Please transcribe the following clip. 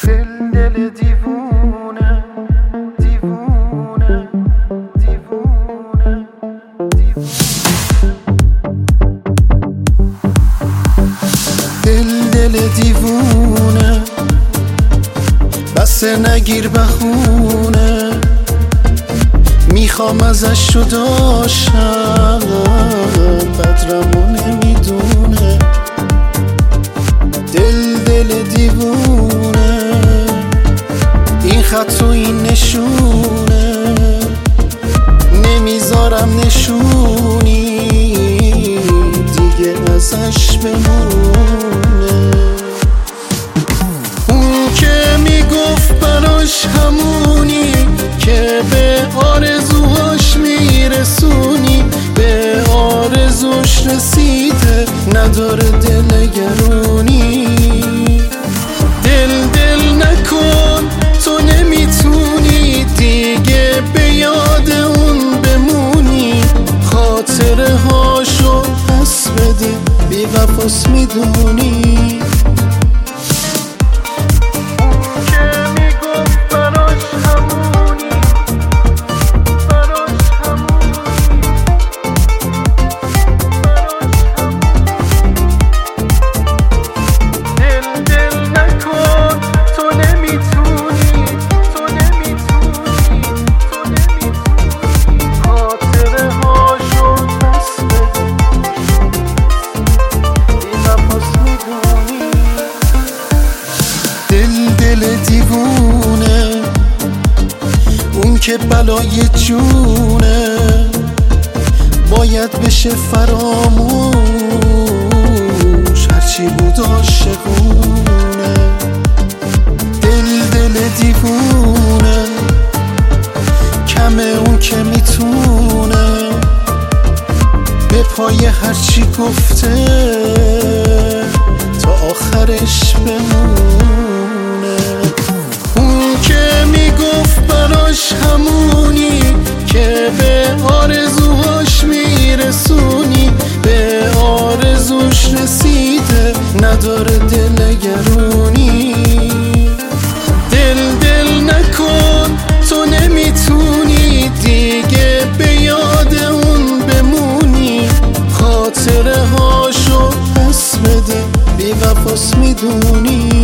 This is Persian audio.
دل دیوونه دیوونه دیوونه دل دیوونه بسه نگیر بخونه میخوام ازش جداشم قدرمو نمیدونه دل دیوونه این خط و این نشونه نمیذارم نشونی دیگه ازش بمونه اون که میگفت براش همونی که به آرزوهاش میرسونی به آرزوش رسیده نداره دلگرونی دل نکن تو نمیتونی دیگه به یاد اون بمونی خاطره هاشو پس بده بی وفاس میدونی دل دیوونه اون که بلای جونه باید بشه فراموش هرچی بود عاشقونه دل دیوونه کمه اون که میتونه به پای هرچی گفته تا آخرش بمونه اون که میگفت براش همونی که به آرزوهاش میرسونی به آرزوش رسیده نداره دلگرونی دل نکن تو نمیتونی دیگه به یاد اون بمونی خاطره هاشو پس بده بی وفاس میدونی